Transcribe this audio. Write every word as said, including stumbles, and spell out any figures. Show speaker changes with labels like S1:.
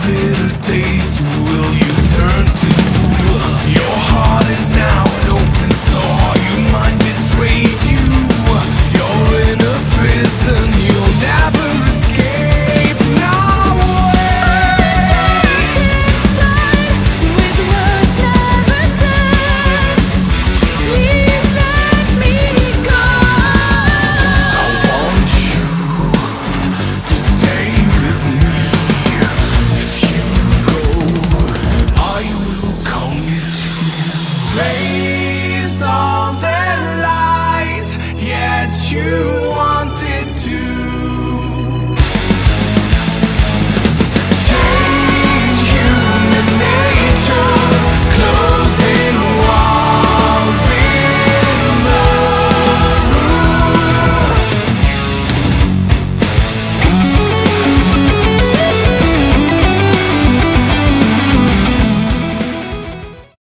S1: bitter taste, who will you turn to? Your heart is now an open sore, your mind betrayed you. You're in a prison you'll never escape. Now
S2: Inside, with words never said, please let me go.
S1: I want you to stay with me. If you go, I will come too. Placed all their lies, yet you